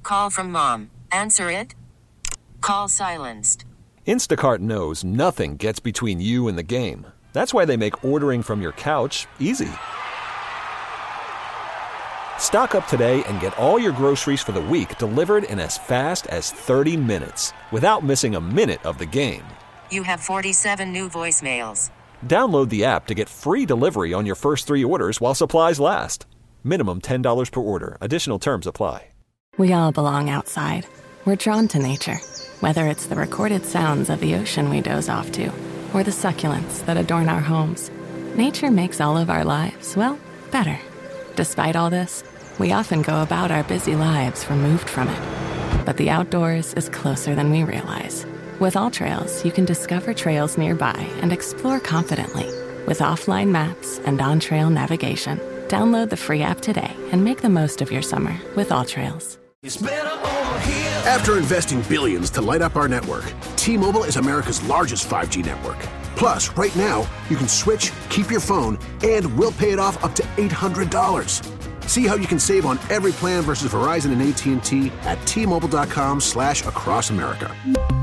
Call from mom. Answer it. Call silenced. Instacart knows nothing gets between you and the game. That's why they make ordering from your couch easy. Stock up today and get all your groceries for the week delivered in as fast as 30 minutes without missing a minute of the game. You have 47 new voicemails. Download the app to get free delivery on your first 3 orders while supplies last. Minimum $10 per order. Additional terms apply. We all belong outside. We're drawn to nature, whether it's the recorded sounds of the ocean we doze off to, or the succulents that adorn our homes. Nature makes all of our lives, well, better. Despite all this, we often go about our busy lives removed from it. But the outdoors is closer than we realize. With AllTrails, you can discover trails nearby and explore confidently. With offline maps and on-trail navigation, download the free app today and make the most of your summer with AllTrails. After investing billions to light up our network, T-Mobile is America's largest 5G network. Plus, right now, you can switch, keep your phone, and we'll pay it off up to $800. See how you can save on every plan versus Verizon and AT&T at T-Mobile.com/across America.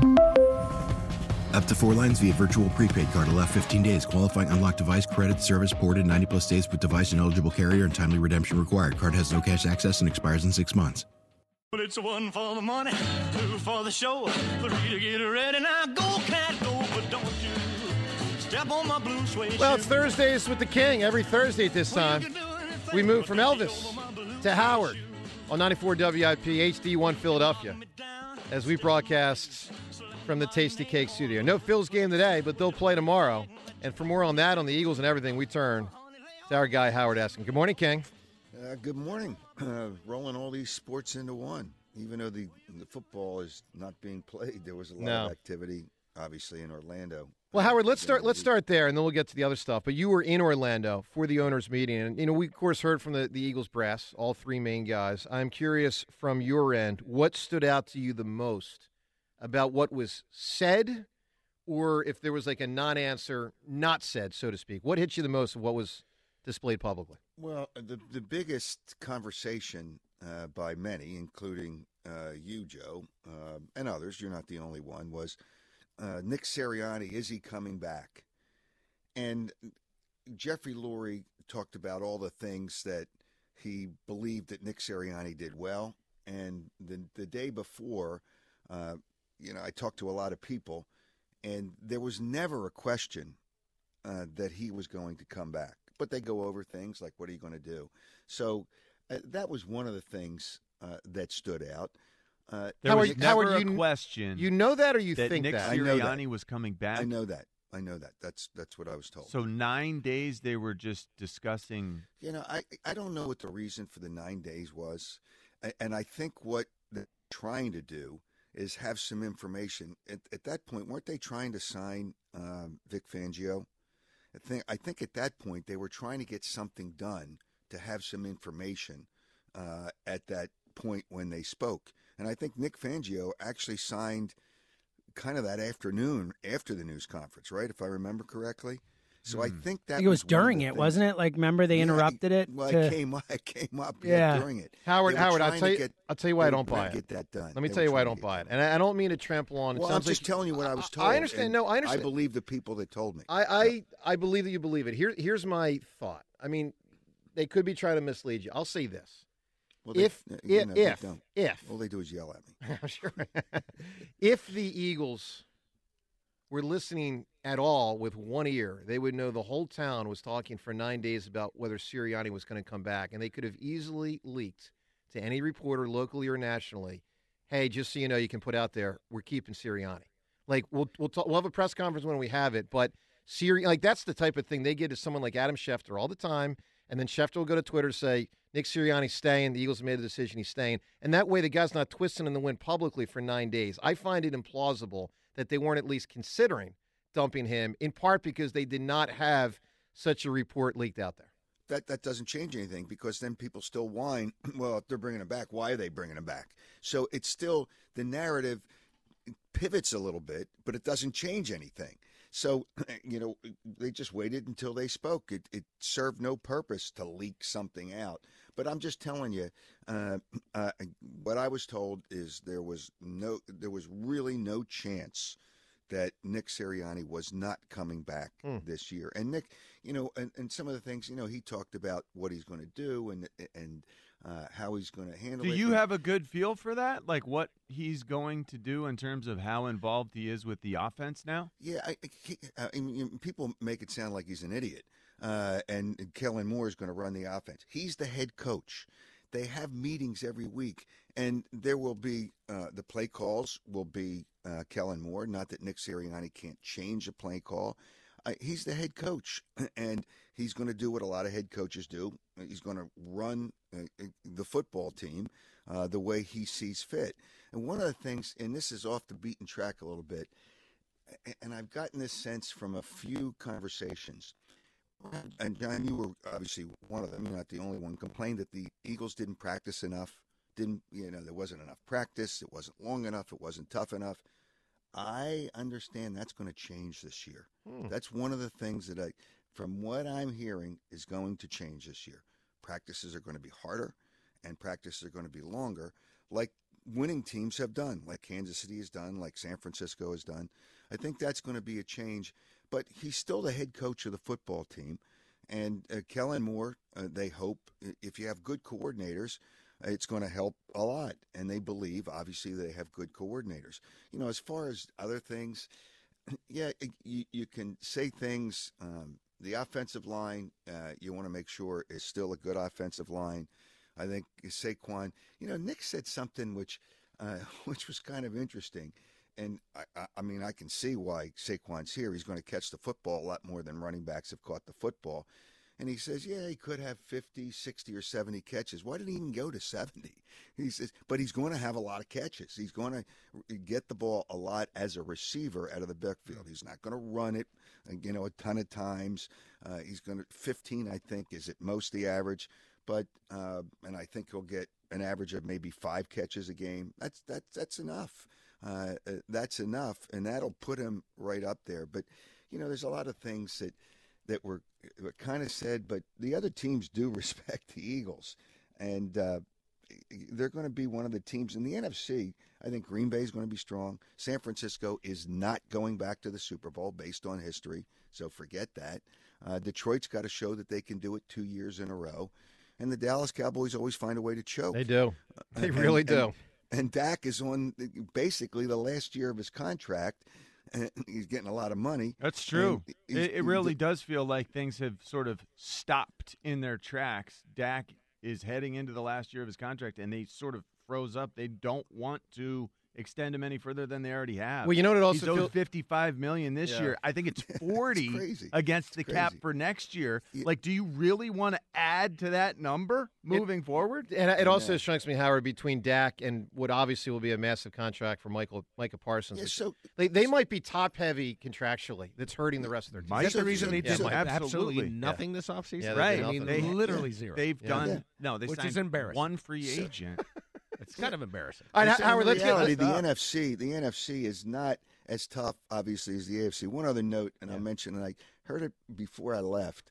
Up to 4 lines via virtual prepaid card. Allow 15 days. Qualifying unlocked device credit service ported 90+ states with device and eligible carrier and timely redemption required. Card has no cash access and expires in 6 months. Well, it's 1 for the money, 2 for the show, 3 to get ready. Now go, cat, go, but don't you step on my blue suede Well, it's Thursdays with the King. Every Thursday at this time, we move from Elvis to Howard on 94 WIP HD1 Philadelphia as we broadcast from the Tasty Cake studio. No Phil's game today, but they'll play tomorrow. And for more on that, on the Eagles and everything, we turn to our guy, Howard Eskin. Good morning, King. Good morning. Rolling all these sports into one. Even though the football is not being played, there was a lot of activity, obviously, in Orlando. Well, Howard, let's start there, and then we'll get to the other stuff. But you were in Orlando for the owners' meeting, and we of course heard from the Eagles brass, all 3 main guys. I'm curious from your end, what stood out to you the most about what was said, or if there was like a non-answer, not said, so to speak? What hit you the most of what was displayed publicly? Well, the biggest conversation by many, including you, Joe, and others, you're not the only one, was Nick Sirianni, is he coming back? And Jeffrey Lurie talked about all the things that he believed that Nick Sirianni did well. And the day before, I talked to a lot of people, and there was never a question that he was going to come back. But they go over things like, what are you going to do? So that was one of the things that stood out. There was never a question. You know that, or you think Nick that? Sirianni was coming back? I know that. That's what I was told. So 9 days they were just discussing. I don't know what the reason for the 9 days was. And I think what they're trying to do is have some information. At that point, weren't they trying to sign Vic Fangio? I think at that point they were trying to get something done to have some information at that point when they spoke. And I think Nick Fangio actually signed kind of that afternoon after the news conference, right? If I remember correctly. So I think that it was during it, wasn't it? Like, remember they interrupted it? Well, it came up during it. Howard, I'll tell you why I don't buy it. Get that done. Let me tell you why I don't buy it. And I don't mean to trample on. Well, I'm just telling you what I was told. I understand. No, I understand. I believe the people that told me. I believe that you believe it. Here's my thought. I mean, they could be trying to mislead you. I'll say this. Well, if all they do is yell at me. Sure. If the Eagles were listening at all with one ear, they would know the whole town was talking for 9 days about whether Sirianni was going to come back, and they could have easily leaked to any reporter locally or nationally, hey, just so you know, you can put out there, we're keeping Sirianni. Like, we'll have a press conference when we have it, but that's the type of thing they give to someone like Adam Schefter all the time, and then Schefter will go to Twitter and say, Nick Sirianni's staying, the Eagles have made the decision, he's staying, and that way the guy's not twisting in the wind publicly for 9 days. I find it implausible that they weren't at least considering dumping him, in part because they did not have such a report leaked out there. That doesn't change anything, because then people still whine, well, if they're bringing him back, why are they bringing him back? So it's still, the narrative pivots a little bit, but it doesn't change anything. So, they just waited until they spoke. It served no purpose to leak something out. But I'm just telling you, what I was told is there was really no chance that Nick Sirianni was not coming back this year. And Nick, and some of the things, he talked about what he's going to do and how he's going to handle it. Do you have a good feel for that? Like what he's going to do in terms of how involved he is with the offense now? Yeah, I mean, people make it sound like he's an idiot. And Kellen Moore is going to run the offense. He's the head coach. They have meetings every week, and there will be the play calls will be Kellen Moore. Not that Nick Sirianni can't change a play call. He's the head coach, and he's going to do what a lot of head coaches do. He's going to run the football team the way he sees fit. And one of the things, and this is off the beaten track a little bit, and I've gotten this sense from a few conversations. And John, you were obviously one of them. You're not the only one. Complained that the Eagles didn't practice enough. There wasn't enough practice. It wasn't long enough. It wasn't tough enough. I understand that's going to change this year. That's one of the things that from what I'm hearing, is going to change this year. Practices are going to be harder, and practices are going to be longer, like winning teams have done, like Kansas City has done, like San Francisco has done. I think that's going to be a change. But he's still the head coach of the football team. And Kellen Moore, they hope, if you have good coordinators, it's going to help a lot. And they believe, obviously, they have good coordinators. As far as other things, yeah, you can say things. The offensive line, you want to make sure is still a good offensive line. I think Saquon, Nick said something which was kind of interesting. And, I mean, I can see why Saquon's here. He's going to catch the football a lot more than running backs have caught the football. And he says, yeah, he could have 50, 60, or 70 catches. Why did he even go to 70? He says, but he's going to have a lot of catches. He's going to get the ball a lot as a receiver out of the backfield. He's not going to run it, a ton of times. He's going to 15, I think, is at most the average. But and I think he'll get an average of maybe 5 catches a game. That's enough. That's enough, and that'll put him right up there. But, there's a lot of things that were kind of said, but the other teams do respect the Eagles, and they're going to be one of the teams in the NFC. I think Green Bay is going to be strong. San Francisco is not going back to the Super Bowl based on history, so forget that. Detroit's got to show that they can do it 2 years in a row, and the Dallas Cowboys always find a way to choke. They do. They really do. And Dak is on basically the last year of his contract, and he's getting a lot of money. That's true. It really does feel like things have sort of stopped in their tracks. Dak is heading into the last year of his contract, and they sort of froze up. They don't want to extend him any further than they already have. Well, you know what it also feels $55 million this year. I think it's 40 against the cap for next year. Yeah. Like, do you really want to add to that number moving forward? And it also strikes me, Howard, between Dak and what obviously will be a massive contract for Micah Parsons. Yeah, so they might be top heavy contractually. That's hurting the rest of their team. That's the reason they did absolutely nothing this offseason. Yeah, right? I mean, they literally zero. They've done they which signed is embarrassing. One free agent. It's kind of embarrassing. All right, Howard, let's get the NFC. The NFC is not as tough, obviously, as the AFC. One other note, and I'll mention, and I heard it before I left.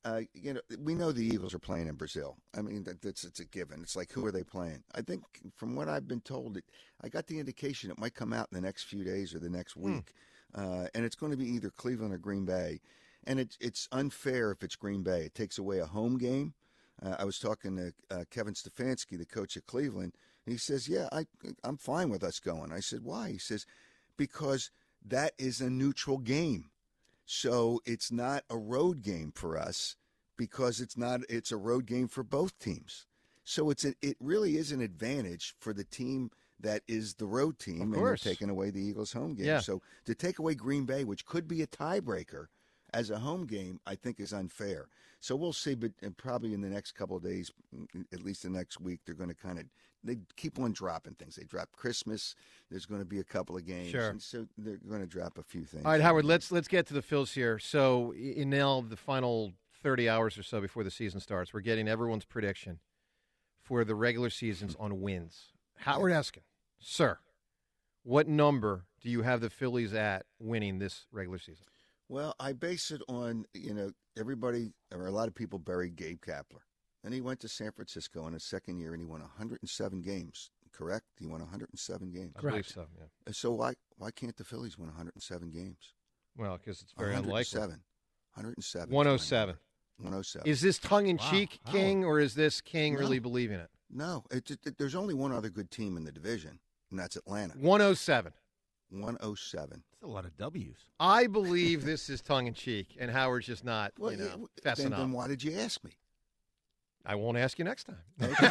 We know the Eagles are playing in Brazil. I mean, it's a given. It's like, who are they playing? I think, from what I've been told, I got the indication it might come out in the next few days or the next week, and it's going to be either Cleveland or Green Bay. And it's unfair if it's Green Bay. It takes away a home game. I was talking to Kevin Stefanski, the coach at Cleveland, and he says, yeah, I'm fine with us going. I said, why? He says, because that is a neutral game. So it's not a road game for us because it's a road game for both teams. So it really is an advantage for the team that is the road team, and they're taking away the Eagles' home game. Yeah. So to take away Green Bay, which could be a tiebreaker as a home game, I think is unfair. So we'll see, but probably in the next couple of days, at least the next week, they're going to they keep on dropping things. They drop Christmas. There's going to be a couple of games. Sure. And so they're going to drop a few things. All right, Howard, let's get to the Phils here. So in now the final 30 hours or so before the season starts, we're getting everyone's prediction for the regular seasons on wins. Howard Eskin, sir, what number do you have the Phillies at winning this regular season? Well, I base it on, everybody or a lot of people buried Gabe Kapler. And he went to San Francisco in his second year, and he won 107 games. Correct? He won 107 games. I believe so. Yeah. So why can't the Phillies win 107 games? Well, because it's very unlikely. 107. 107. 107. Is this tongue-in-cheek, King, or is this King really believing it? No. There's only one other good team in the division, and that's Atlanta. 107. 107. That's a lot of W's. I believe this is tongue-in-cheek, and Howard's just not, fessing up. Then why did you ask me? I won't ask you next time. Okay.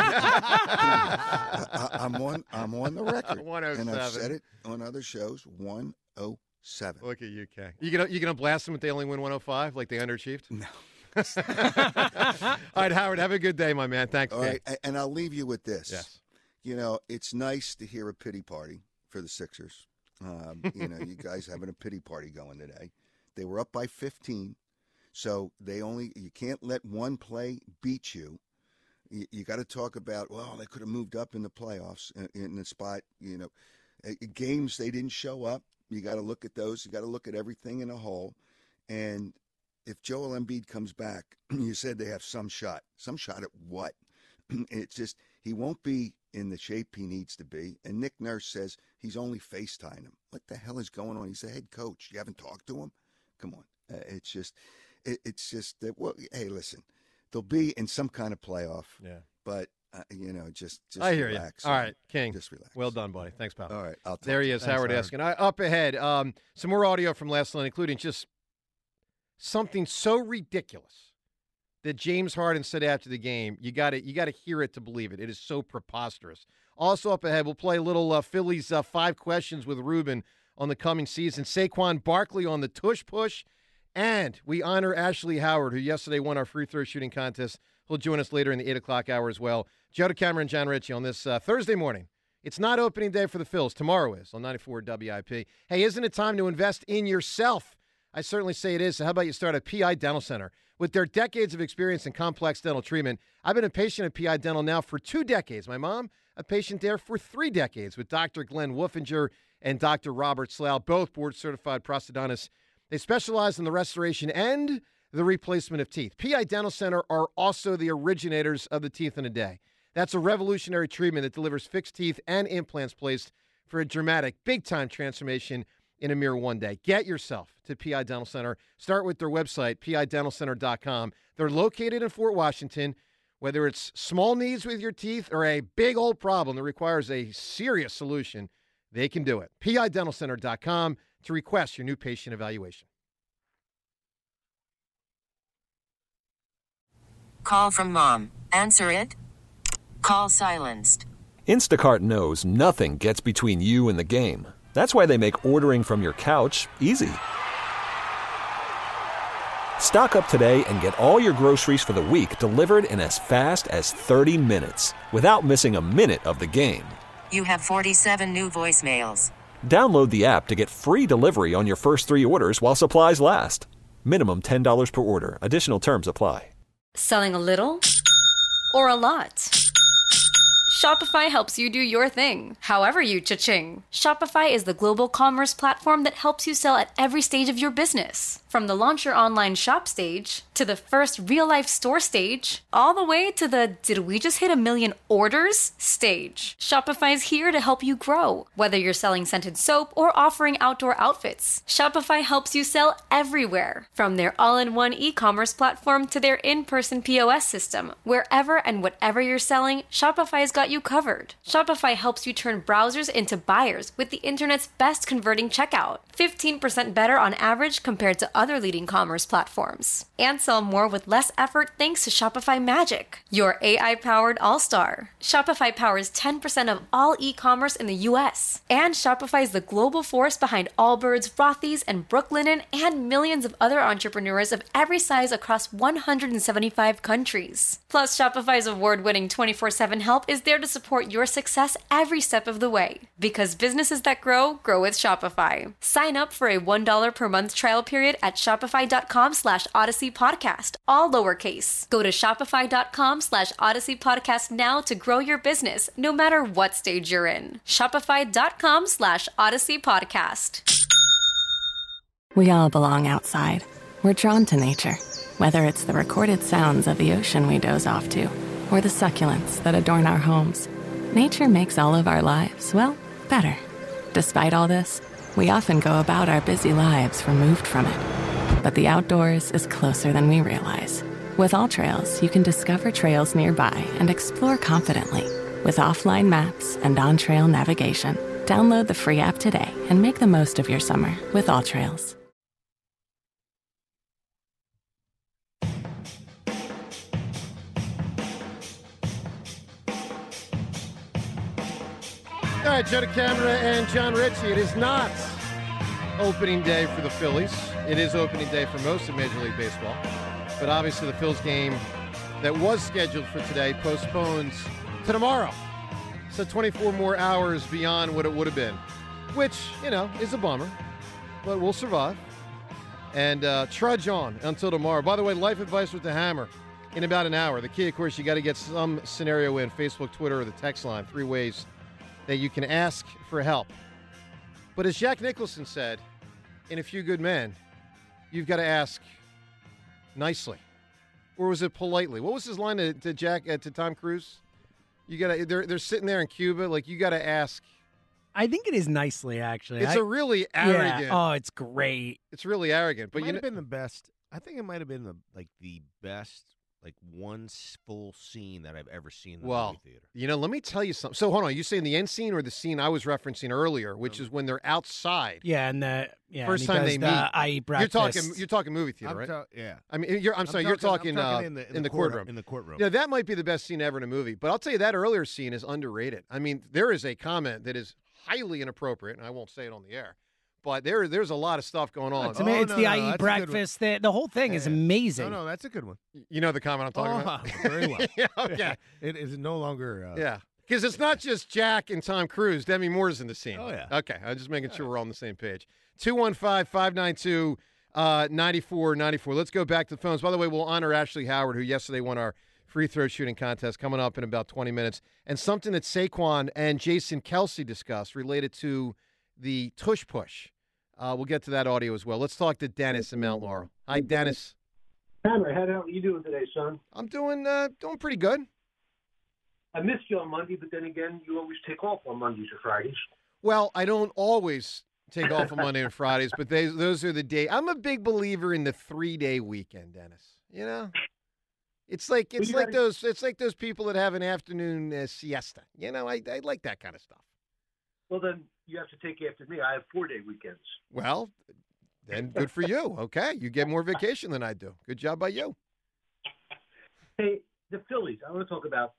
I'm on the record. 107. And I've said it on other shows. 107. Look at you, King. You gonna blast them if they only win 105, like they underachieved? No. All right, Howard. Have a good day, my man. Thanks. All right, and I'll leave you with this. Yes. It's nice to hear a pity party for the Sixers. You guys having a pity party going today. They were up by 15. So you can't let one play beat you. You got to talk about, they could have moved up in the playoffs in the spot, games they didn't show up. You got to look at those. You got to look at everything in a whole. And if Joel Embiid comes back, you said they have some shot. Some shot at what? It's just he won't be in the shape he needs to be. And Nick Nurse says he's only FaceTiming him. What the hell is going on? He's the head coach. You haven't talked to him? Come on. It's just that. Well, hey, listen, they'll be in some kind of playoff. Yeah. But just I hear relax. You. All right, King. Just relax. Well done, buddy. Thanks, pal. All right. There he is, Howard Eskin. Up ahead, some more audio from last night, including just something so ridiculous that James Harden said after the game. You got to hear it to believe it. It is so preposterous. Also up ahead, we'll play a little Phillies 5 questions with Ruben on the coming season. Saquon Barkley on the tush push. And we honor Ashley Howard, who yesterday won our free throw shooting contest. He'll join us later in the 8 o'clock hour as well. Joe DeCamera and John Ritchie on this Thursday morning. It's not opening day for the Phils. Tomorrow is on 94 WIP. Hey, isn't it time to invest in yourself? I certainly say it is. So how about you start at PI Dental Center? With their decades of experience in complex dental treatment, I've been a patient at PI Dental now for 2 decades. My mom, a patient there for 3 decades with Dr. Glenn Wolfinger and Dr. Robert Slough, both board-certified prosthodontists. They specialize in the restoration and the replacement of teeth. PI Dental Center are also the originators of the Teeth in a Day. That's a revolutionary treatment that delivers fixed teeth and implants placed for a dramatic, big-time transformation in a mere 1 day. Get yourself to PI Dental Center. Start with their website, pidentalcenter.com. They're located in Fort Washington. Whether it's small needs with your teeth or a big old problem that requires a serious solution, they can do it. pidentalcenter.com to request your new patient evaluation. Call from mom. Answer it. Call silenced. Instacart knows nothing gets between you and the game. That's why they make ordering from your couch easy. Stock up today and get all your groceries for the week delivered in as fast as 30 minutes without missing a minute of the game. You have 47 new voicemails. Download the app to get free delivery on your first 3 orders while supplies last. Minimum $10 per order. Additional terms apply. Selling a little or a lot? Shopify helps you do your thing, however you cha-ching. Shopify is the global commerce platform that helps you sell at every stage of your business. From the launch your online shop stage, to the first real-life store stage, all the way to the did we just hit 1 million orders stage. Shopify's here to help you grow. Whether you're selling scented soap or offering outdoor outfits, Shopify helps you sell everywhere. From their all-in-one e-commerce platform to their in-person POS system. Wherever and whatever you're selling, Shopify's got you covered. Shopify helps you turn browsers into buyers with the internet's best converting checkout. 15% better on average compared to other leading commerce platforms. And sell more with less effort thanks to Shopify Magic, your AI-powered all-star. Shopify powers 10% of all e-commerce in the U.S. And Shopify is the global force behind Allbirds, Rothy's, and Brooklinen, and millions of other entrepreneurs of every size across 175 countries. Plus, Shopify's award-winning 24/7 help is there to support your success every step of the way. Because businesses that grow, grow with Shopify. Sign up for a $1 per month trial period at shopify.com/Odyssey Podcast, all lowercase. Go to shopify.com/Odyssey Podcast now to grow your business, no matter what stage you're in. Shopify.com/Odyssey Podcast. We all belong outside. We're drawn to nature. Whether it's the recorded sounds of the ocean we doze off to, or the succulents that adorn our homes, nature makes all of our lives, well, better. Despite all this, we often go about our busy lives removed from it. But the outdoors is closer than we realize. With AllTrails, you can discover trails nearby and explore confidently. With offline maps and on-trail navigation, download the free app today and make the most of your summer with AllTrails. All right, Joe DeCamera and John Ritchie. It is not opening day for the Phillies. It is opening day for most of Major League Baseball. But obviously the Phillies game that was scheduled for today postpones to tomorrow. So 24 more hours beyond what it would have been, which, is a bummer. But we'll survive. And trudge on until tomorrow. By the way, life advice with the Hammer in about an hour. The key, of course, you got to get some scenario in Facebook, Twitter, or the text line. 3 ways that you can ask for help. But as Jack Nicholson said in A Few Good Men, you've got to ask nicely. Or was it politely? What was his line to Tom Cruise? You got to they're sitting there in Cuba, like you got to ask. I think it is nicely, actually. It's a really arrogant. Yeah. Oh, it's great. It's really arrogant, but it might have been the best. I think it might have been the best one full scene that I've ever seen in the movie theater. Let me tell you something. So hold on, you saying the end scene or the scene I was referencing earlier, which is when they're outside? Yeah, and first time they meet. I eat breakfast. You're talking movie theater, right? Yeah. I mean, you're talking in the courtroom. In the courtroom. Yeah, that might be the best scene ever in a movie. But I'll tell you, that earlier scene is underrated. I mean, there is a comment that is highly inappropriate, and I won't say it on the air. But there's a lot of stuff going on. It's I eat breakfast. The whole thing is amazing. No, that's a good one. You know the comment I'm talking about? Very well. Yeah, okay. It is no longer... yeah. Because it's not just Jack and Tom Cruise. Demi Moore's in the scene. Oh, yeah. Okay. I'm just making sure we're all on the same page. 215-592-9494. Let's go back to the phones. By the way, we'll honor Ashley Howard, who yesterday won our free throw shooting contest, coming up in about 20 minutes. And something that Saquon and Jason Kelsey discussed related to the tush push. We'll get to that audio as well. Let's talk to Dennis in Mount Laurel. Hi, Dennis. Hammer, how are you doing today, son? I'm doing pretty good. I missed you on Monday, but then again, you always take off on Mondays or Fridays. Well, I don't always take off on Monday and Fridays, but those are the days. I'm a big believer in the 3-day weekend, Dennis. It's like those people that have an afternoon siesta. I like that kind of stuff. Well, then you have to take after me. I have 4-day weekends. Well, then good for you. Okay, you get more vacation than I do. Good job by you. Hey, the Phillies. I want to talk about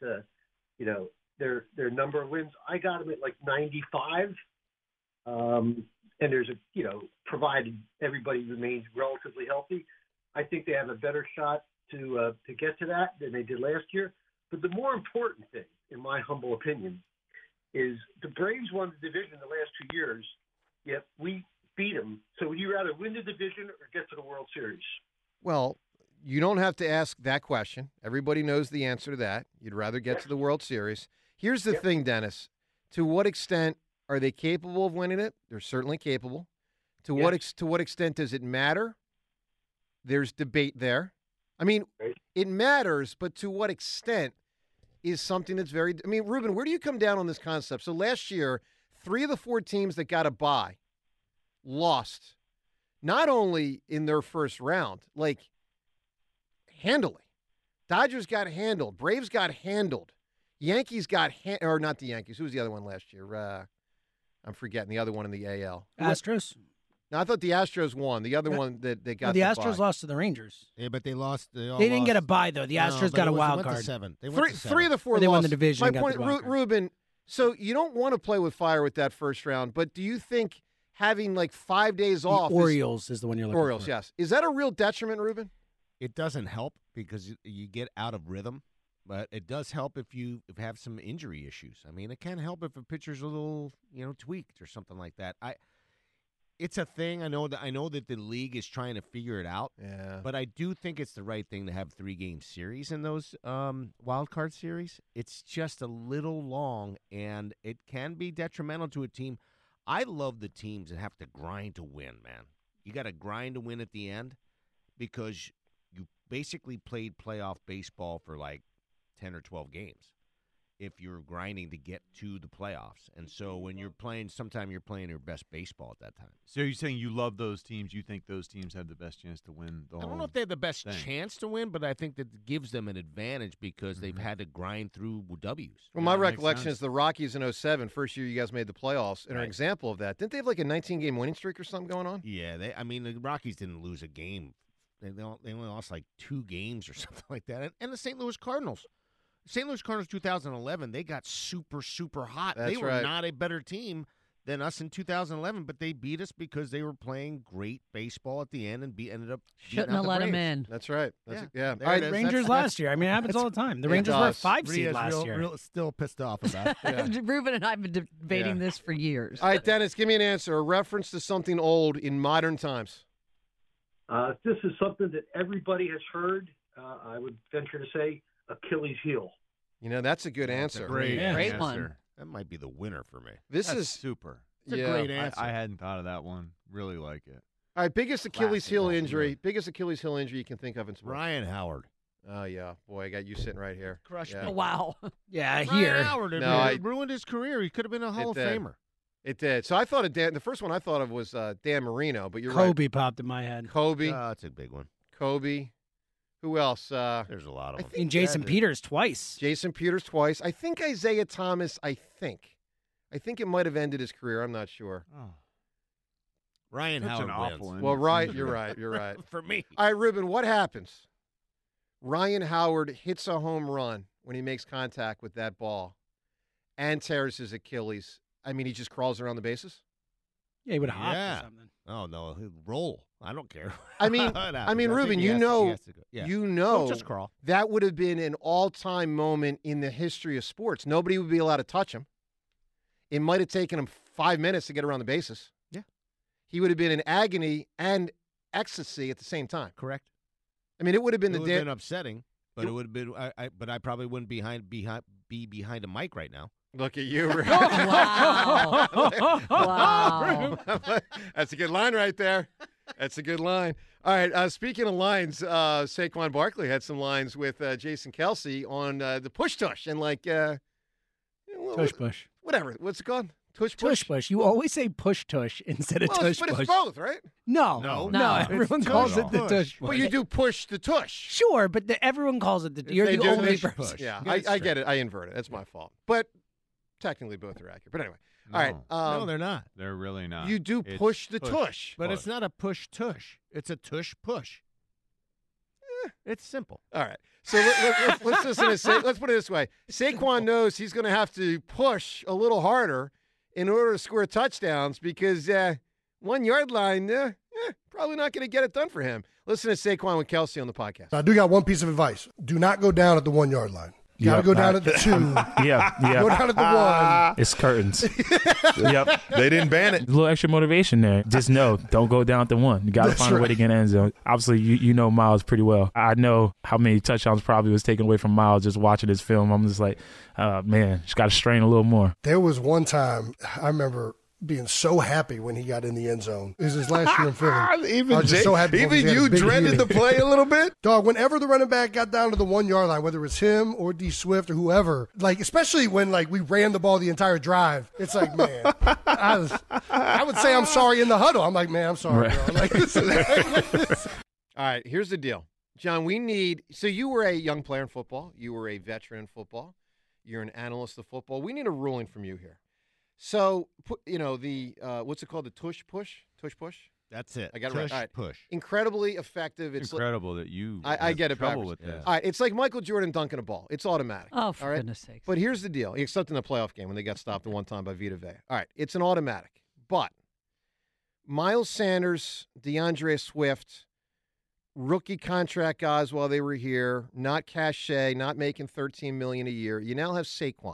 their number of wins. I got them at like 95, and there's provided everybody remains relatively healthy. I think they have a better shot to get to that than they did last year. But the more important thing, in my humble opinion, is the Braves won the division the last 2 years, yet we beat them. So would you rather win the division or get to the World Series? Well, you don't have to ask that question. Everybody knows the answer to that. You'd rather get to the World Series. Here's the thing, Dennis. To what extent are they capable of winning it? They're certainly capable. To what extent does it matter? There's debate there. I mean, it matters, but to what extent is something that's very – I mean, Ruben, where do you come down on this concept? So last year, 3 of the 4 teams that got a bye lost, not only in their first round, like handily. Dodgers got handled. Braves got handled. Yankees got or not the Yankees. Who was the other one last year? I'm forgetting the other one in the AL. Astros. No, I thought the Astros won. The other one that they got the Astros lost to the Rangers. Yeah, but they lost. They didn't get a bye, though. The Astros got a wild card. 7. They went to 7. 3 of the 4 they lost. won the division. My point, Ruben, so you don't want to play with fire with that first round, but do you think having like 5 days off. Orioles is the one you're looking for. Orioles, yes. Is that a real detriment, Ruben? It doesn't help because you get out of rhythm, but it does help if you have some injury issues. I mean, it can help if a pitcher's a little, tweaked or something like that. It's a thing. I know that the league is trying to figure it out. Yeah. But I do think it's the right thing to have 3-game series in those wild card series. It's just a little long, and it can be detrimental to a team. I love the teams that have to grind to win, man. You got to grind to win at the end because you basically played playoff baseball for like 10 or 12 games if you're grinding to get to the playoffs. And so when you're playing, sometimes you're playing your best baseball at that time. So you're saying you love those teams? You think those teams have the best chance to win the whole I don't know if they have the best thing. chance to win, but I think that gives them an advantage because they've had to grind through W's. Well, my recollection is the Rockies in 07, first year you guys made the playoffs, and an example of that. Didn't they have like a 19-game winning streak or something going on? Yeah, the Rockies didn't lose a game. They only lost like 2 games or something like that. And the St. Louis Cardinals. St. Louis Cardinals 2011, they got super, super hot. That's they were right. not a better team than us in 2011, but they beat us because they were playing great baseball at the end and ended up Shouldn't have let him in. That's right. That's Yeah. All right, Rangers last year. I mean, it happens all the time. The Rangers were a 5 seed last year. Still pissed off about it. Ruben and I have been debating this for years. All right, Dennis, give me an answer. A reference to something old in modern times. This is something that everybody has heard. I would venture to say Achilles heel. You know, that's a good answer. Great Great answer. one. That might be the winner for me. This is super. It's a great answer. I hadn't thought of that one. Really like it. All right, biggest Achilles heel injury. Biggest Achilles heel injury you can think of in sports. Ryan Howard. Oh yeah, boy, I got you sitting right here. Crushed yeah. me. Wow. Yeah, Ryan here. Howard ruined his career. He could have been a Hall of Famer. It did. So I thought of Dan. The first one I thought of was Dan Marino, but you're Kobe right. popped in my head. Kobe. That's a big one. Kobe. Who else? There's a lot of them. And Jason Peters twice. Jason Peters twice. I think Isaiah Thomas. I think it might have ended his career. I'm not sure. Oh. Ryan Such Howard an wins. awful Well, right. You're right. You're right. For me. All right, Ruben. What happens? Ryan Howard hits a home run when he makes contact with that ball, and tears his Achilles. I mean, he just crawls around the bases. Yeah, he would hop Yeah. or something. Oh no, he'd roll. I don't care. I mean, Ruben, you know, Don't just crawl. that would have been an all-time moment in the history of sports. Nobody would be allowed to touch him. It might have taken him 5 minutes to get around the bases. Yeah. He would have been in agony and ecstasy at the same time. Correct. I mean, it would have been It the would have been upsetting, but it would have been. But I probably wouldn't be behind a mic right now. Look at you. Wow. Wow. That's a good line right there. That's a good line. All right. Speaking of lines, Saquon Barkley had some lines with Jason Kelsey on the push tush and Tush push. whatever. What's it called? Tush push. Tush push. You always say push tush instead of Well, tush but push. it's both, right? No. Everyone calls it the tush push. But you do push the tush. Sure, but everyone calls it the. You're They the do only tush person. Yeah, I get it. I invert it. That's my fault. But technically, both are accurate. But anyway. All right. No, they're not. They're really not. You do It's push the tush. But it's not a push tush. It's a tush push. It's simple. All right. So let's listen to let's put it this way. Saquon knows he's going to have to push a little harder in order to score touchdowns because 1 yard line, probably not going to get it done for him. Listen to Saquon with Kelsey on the podcast. I do got one piece of advice. Do not go down at the 1 yard line. You got to go down at the 2. Yeah. Go down at the 1. It's curtains. Yep. They didn't ban it. A little extra motivation there. Just know, don't go down at the 1. You got to find a way to get in the end zone. Obviously, you know Miles pretty well. I know how many touchdowns probably was taken away from Miles just watching this film. I'm just like, man, just got to strain a little more. There was one time, I remember being so happy when he got in the end zone. It was his last year in Philly. I was just so happy. Even you dreaded the play a little bit? Dog, whenever the running back got down to the 1 yard line, whether it's him or D Swift or whoever, especially when we ran the ball the entire drive, it's like, man, I would say I'm sorry in the huddle. I'm like, man, I'm sorry, Right. bro. All right, here's the deal. John, so you were a young player in football. You were a veteran in football. You're an analyst of football. We need a ruling from you here. So, the what's it called? The tush push? Tush push? That's it. I got it tush right. All right. push. Incredibly effective. It's incredible that you I get it trouble backwards. with that. All right, it's like Michael Jordan dunking a ball. It's automatic. Oh, for all right? goodness sakes. But here's the deal, except in the playoff game when they got stopped the one time by Vita Vea. All right, it's an automatic. But Miles Sanders, DeAndre Swift, rookie contract guys while they were here, not cachet, not making $13 million a year. You now have Saquon.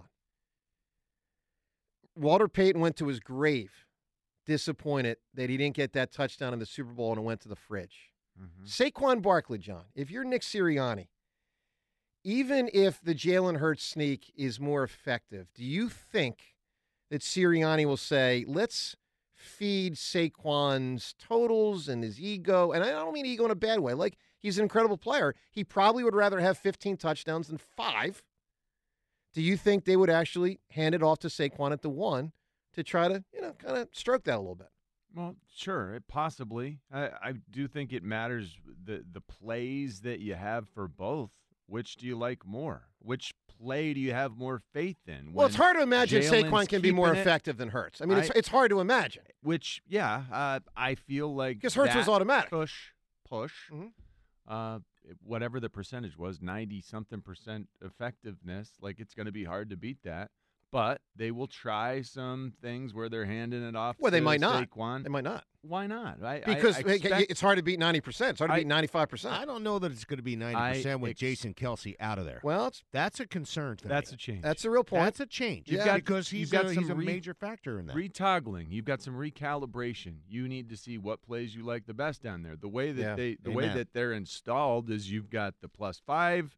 Walter Payton went to his grave disappointed that he didn't get that touchdown in the Super Bowl and it went to the fridge. Mm-hmm. Saquon Barkley, John, if you're Nick Sirianni, even if the Jalen Hurts sneak is more effective, do you think that Sirianni will say, let's feed Saquon's totals and his ego? And I don't mean ego in a bad way. He's an incredible player. He probably would rather have 15 touchdowns than 5. Do you think they would actually hand it off to Saquon at the 1 to try to, kind of stroke that a little bit? Well, sure, possibly. I do think it matters the plays that you have for both. Which do you like more? Which play do you have more faith in? Well, it's hard to imagine Jalen's Saquon can be more keeping it? effective than Hurts. I mean, it's hard to imagine. Which, I feel like Because Hurts was that automatic. Push. Whatever the percentage was, 90-something% effectiveness. Like, it's going to be hard to beat that. But they will try some things where they're handing it off Well, to they might not. Saquon. They might not. Why not? Because I expect- it's hard to beat 90%. It's hard to beat 95%. I don't know that it's going to be 90% with Jason Kelsey out of there. Well, that's a concern to That's me. a change. That's a real point. That's a change. Because he's a major factor in that. Retoggling. You've got some recalibration. You need to see what plays you like the best down there. The way that way that they're installed is you've got the +5,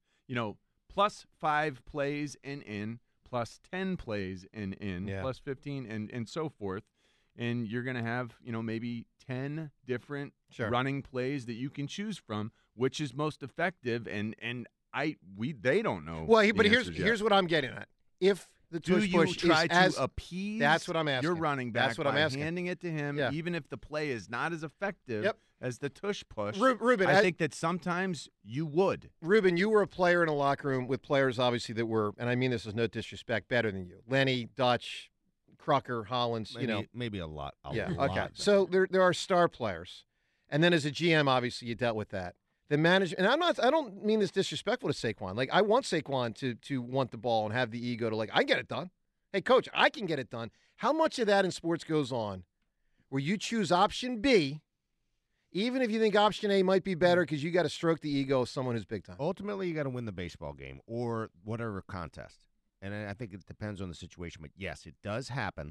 +5 plays in, +10 plays in, +15 and so forth. And you're going to have, maybe 10 different running plays that you can choose from, which is most effective. And they don't know. Well, but here's what I'm getting at. If the do push you try is to appease that's what I'm asking. your running back That's what I'm by asking. handing it to him, even if the play is not as effective as the tush push? Ruben, I think that sometimes you would. Ruben, you were a player in a locker room with players, obviously, that were, and I mean this is no disrespect, better than you. Lenny, Dutch, Crocker, Hollins, maybe a lot. Okay. Lot. So there are star players. And then as a GM, obviously, you dealt with that. The manager, and I don't mean this disrespectful to Saquon. Like, I want Saquon to want the ball and have the ego to, like, I get it done. Hey, coach, I can get it done. How much of that in sports goes on where you choose option B, even if you think option A might be better because you got to stroke the ego of someone who's big time? Ultimately, you got to win the baseball game or whatever contest. And I think it depends on the situation. But, yes, it does happen.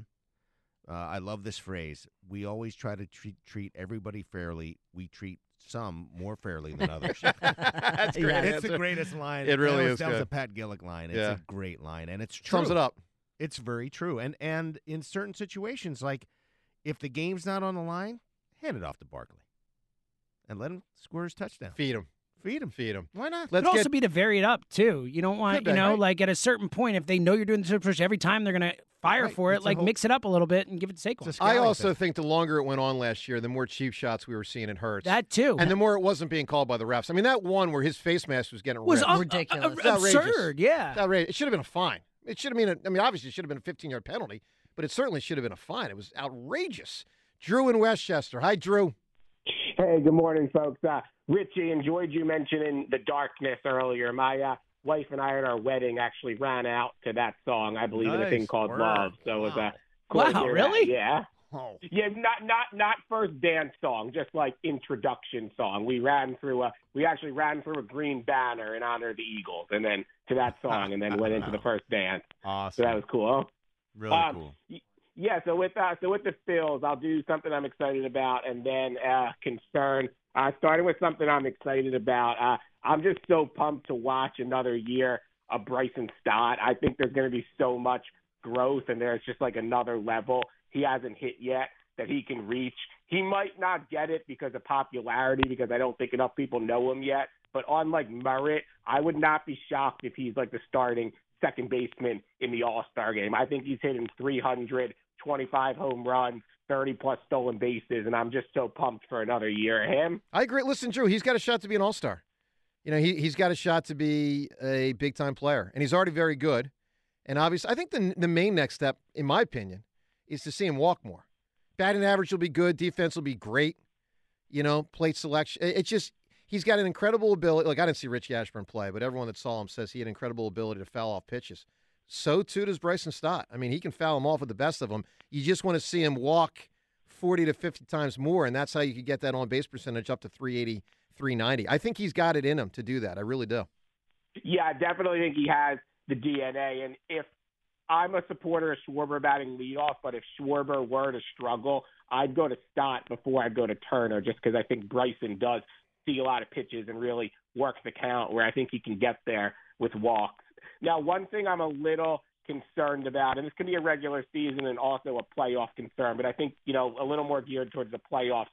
I love this phrase. We always try to treat everybody fairly. We treat some more fairly than others. That's great. It's the greatest line. It really is That was good. a Pat Gillick line. It's a great line, and it's true. Sums it up. It's very true. And in certain situations, like if the game's not on the line, hand it off to Barkley and let him score his touchdown. Feed him. Feed him. Why not? It could also be to vary it up, too. You don't want, like at a certain point, if they know you're doing the tush push every time, they're going to fire for it, mix it up a little bit and give it to Saquon. I also think the longer it went on last year, the more cheap shots we were seeing at Hurts. That, too. And the more it wasn't being called by the refs. I mean, that one where his face mask was getting was ripped. ridiculous. It's outrageous. Absurd, yeah. It's outrageous. It should have been a fine. It should have been obviously it should have been a 15-yard penalty, but it certainly should have been a fine. It was outrageous. Drew in Westchester. Hi, Drew. Hey, good morning, folks. Richie, enjoyed you mentioning the darkness earlier. My wife and I at our wedding actually ran out to that song. I believe in a thing called Love. So it was cool to hear really? that. Yeah. Oh. Yeah, not first dance song, just like introduction song. We actually ran through a green banner in honor of the Eagles, and then to that song, and then went into the first dance. Awesome. So that was cool. Really cool. Yeah, so with the Phils, I'll do something I'm excited about, and then concern. Starting with something I'm excited about. I'm just so pumped to watch another year of Bryson Stott. I think there's going to be so much growth, and there's just like another level he hasn't hit yet that he can reach. He might not get it because of popularity, because I don't think enough people know him yet. But on like merit, I would not be shocked if he's like the starting second baseman in the All-Star game. I think he's hitting 325 home runs, 30-plus stolen bases, and I'm just so pumped for another year of him. I agree. Listen, Drew, he's got a shot to be an all-star. He's got a shot to be a big-time player, and he's already very good. And obviously, I think the main next step, in my opinion, is to see him walk more. Batting average will be good. Defense will be great. Plate selection. It's just he's got an incredible ability. Like, I didn't see Richie Ashburn play, but everyone that saw him says he had incredible ability to foul off pitches. So, too, does Bryson Stott. I mean, he can foul them off with the best of them. You just want to see him walk 40 to 50 times more, and that's how you could get that on-base percentage up to 380, 390. I think he's got it in him to do that. I really do. Yeah, I definitely think he has the DNA. And if I'm a supporter of Schwarber batting leadoff, but if Schwarber were to struggle, I'd go to Stott before I'd go to Turner, just because I think Bryson does see a lot of pitches and really work the count, where I think he can get there with walks. Now, one thing I'm a little concerned about, and this can be a regular season and also a playoff concern, but I think, a little more geared towards the playoffs.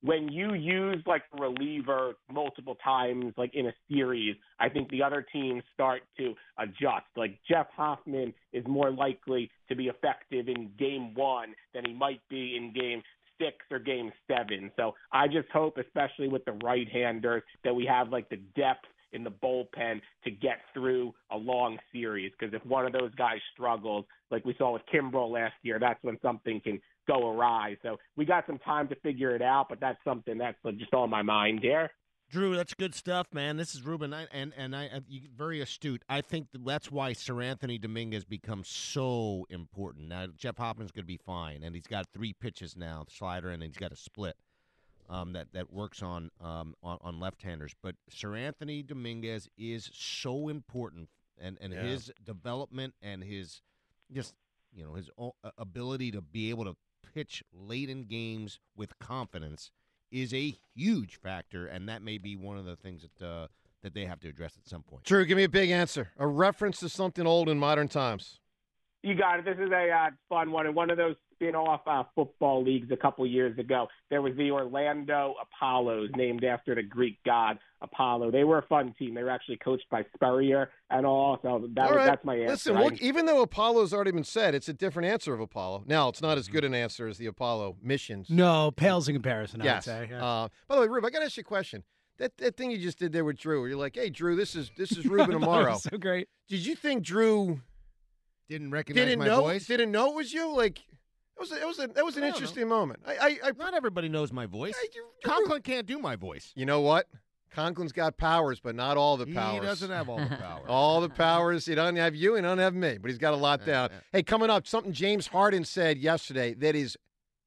when you use like a reliever multiple times, like in a series, I think the other teams start to adjust. Like Jeff Hoffman is more likely to be effective in game 1 than he might be in game 6 or game 7. So I just hope, especially with the right-handers, that we have like the depth in the bullpen to get through a long series. Because if one of those guys struggles, like we saw with Kimbrel last year, that's when something can go awry. So we got some time to figure it out, but that's something that's just on my mind here. Drew, that's good stuff, man. This is Ruben, and you're very astute. I think that's why Seranthony Dominguez becomes so important. Now, Jeff Hoffman's going to be fine, and he's got 3 pitches now, slider, and he's got a split that works on left-handers. But Seranthony Dominguez is so important, and his development and his his ability to be able to pitch late in games with confidence is a huge factor, and that may be one of the things that they have to address at some point. Drew, give me a big answer. A reference to something old in modern times. You got it. This is a fun one. And one of those spin-off football leagues a couple years ago, there was the Orlando Apollos, named after the Greek god Apollo. They were a fun team. They were actually coached by Spurrier and all. So that's my answer. Listen, look, even though Apollo's already been said, it's a different answer of Apollo. Now, it's not as good an answer as the Apollo missions. No, pales in comparison, I would Yes. say. By the way, Rube, I got to ask you a question. That thing you just did there with Drew, where you're like, hey, Drew, this is Ruben Amaro. So great. Did you think Drew didn't recognize my voice? Didn't know it was you? Like, that was an interesting moment. Not everybody knows my voice. Conklin can't do my voice. You know what? Conklin's got powers, but not all the powers. He doesn't have all the powers. All the powers. He doesn't have you, he doesn't have me, but he's got a lot down. yeah. Hey, coming up, something James Harden said yesterday that is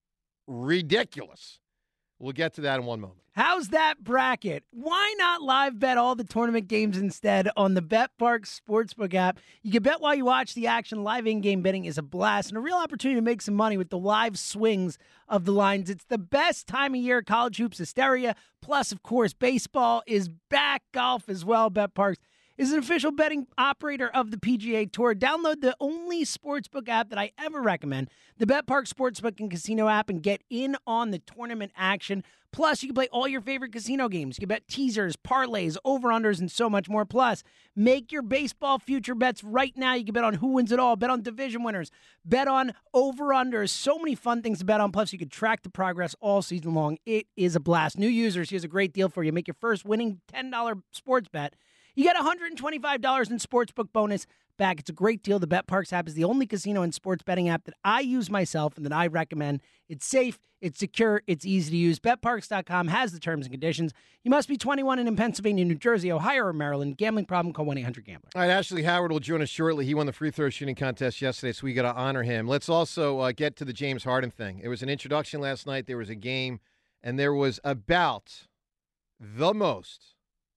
ridiculous. We'll get to that in one moment. How's that bracket? Why not live bet all the tournament games instead on the BetParx Sportsbook app? You can bet while you watch the action. Live in-game betting is a blast and a real opportunity to make some money with the live swings of the lines. It's the best time of year. College hoops hysteria. Plus, of course, baseball is back. Golf as well. BetParx is an official betting operator of the PGA Tour. Download the only sportsbook app that I ever recommend, the BetParx Sportsbook and Casino app, and get in on the tournament action. Plus, you can play all your favorite casino games. You can bet teasers, parlays, over-unders, and so much more. Plus, make your baseball future bets right now. You can bet on who wins it all, bet on division winners, bet on over-unders. So many fun things to bet on. Plus, you can track the progress all season long. It is a blast. New users, here's a great deal for you. Make your first winning $10 sports bet. You get $125 in sportsbook bonus back. It's a great deal. The BetParx app is the only casino and sports betting app that I use myself and that I recommend. It's safe, it's secure, it's easy to use. BetParx.com has the terms and conditions. You must be 21 and in Pennsylvania, New Jersey, Ohio, or Maryland. Gambling problem, call 1-800-GAMBLER. All right, Ashley Howard will join us shortly. He won the free throw shooting contest yesterday, so we got to honor him. Let's also get to the James Harden thing. It was an introduction last night. There was a game, and there was about the most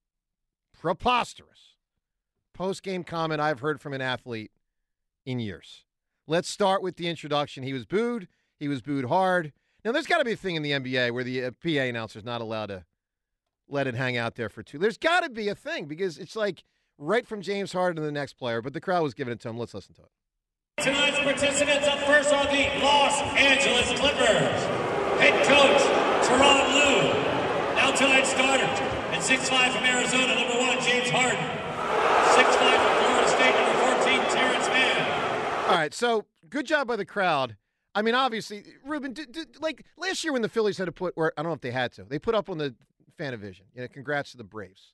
preposterous post-game comment I've heard from an athlete in years. Let's start with the introduction. He was booed. He was booed hard. Now, there's got to be a thing in the NBA where the PA announcer's not allowed to let it hang out there for two. There's got to be a thing because it's like right from James Harden to the next player, but the crowd was giving it to him. Let's listen to it. Tonight's participants up first are the Los Angeles Clippers. Head coach, Tyronn Lue. Now tonight's starter. At 6'5" from Arizona, number 1, James Harden. 6'5" from Florida State, number 14, Terrence Mann. All right, so good job by the crowd. I mean, obviously, Ruben, like last year when the Phillies had to put, or I don't know if they had to, they put up on the Fanavision, congrats to the Braves.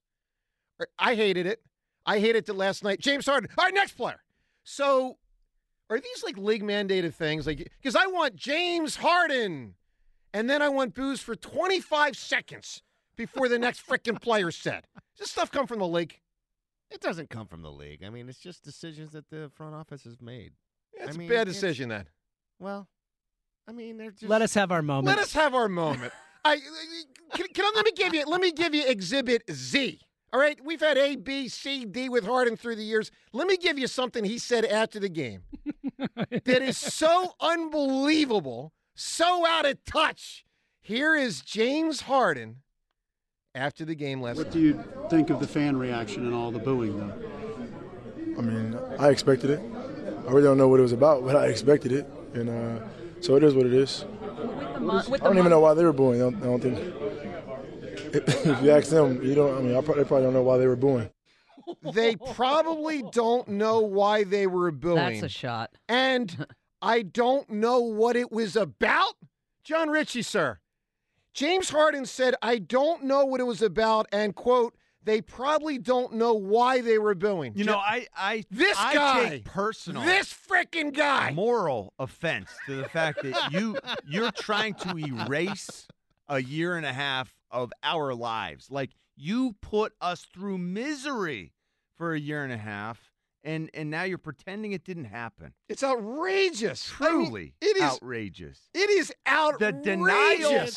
I hated it. I hated it last night. James Harden. All right, next player. So are these like league mandated things? Like, because I want James Harden, and then I want boos for 25 seconds before the next freaking player said. Does this stuff come from the league? It doesn't come from the league. I mean, it's just decisions that the front office has made. It's a bad decision then. Well, I mean, they're just... Let us have our moment. Let us have our moment. Let me give you Exhibit Z. All right, we've had A, B, C, D with Harden through the years. Let me give you something he said after the game that is so unbelievable, so out of touch. Here is James Harden after the game last night. What do you think of the fan reaction and all the booing, though? I mean, I expected it. I really don't know what it was about, but I expected it. And so it is what it is. With With I don't even know why they were booing. I don't think. If you ask them, you don't. I mean, they probably don't know why they were booing. They probably don't know why they were booing. That's a shot. And I don't know what it was about. John Ritchie, sir. James Harden said, I don't know what it was about, and, quote, they probably don't know why they were booing. You know, I guy, take personal, this freaking guy, moral offense to the fact that you're trying to erase a year and a half of our lives. Like, you put us through misery for a year and a half, and now you're pretending it didn't happen. It's outrageous. Truly, it is outrageous. It is outrageous. The denial